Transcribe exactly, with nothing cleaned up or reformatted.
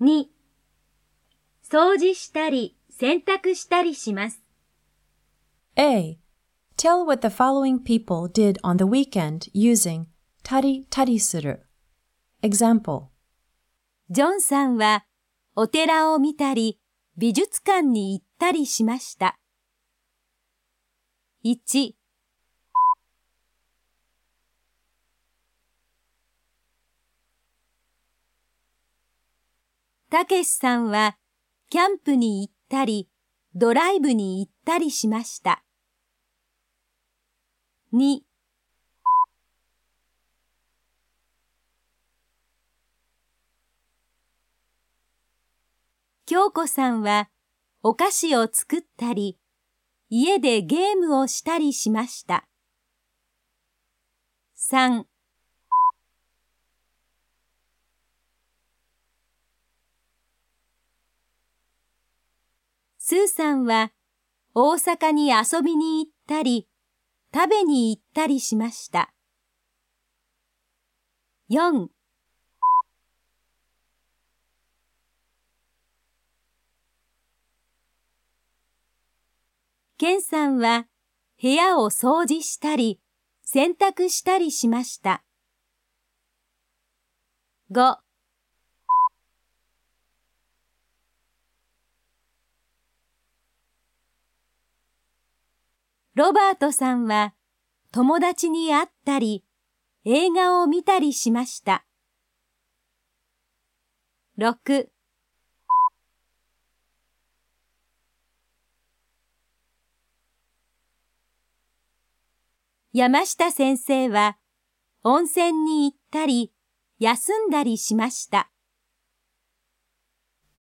に、掃除したり洗濯したりします。 A. Tell what the following people did on the weekend using たりたりする。Example. ジョンさんはお寺を見たり美術館に行ったりしました。いち、たけしさんはキャンプに行ったりドライブに行ったりしました。に、京子さんはお菓子を作ったり、家でゲームをしたりしました。さん、スーさんは大阪に遊びに行ったり、食べに行ったりしました。よん、ケンさんは部屋を掃除したり、洗濯したりしました。ご、ロバートさんは友達に会ったり、映画を見たりしました。ろく、山下先生は温泉に行ったり、休んだりしました。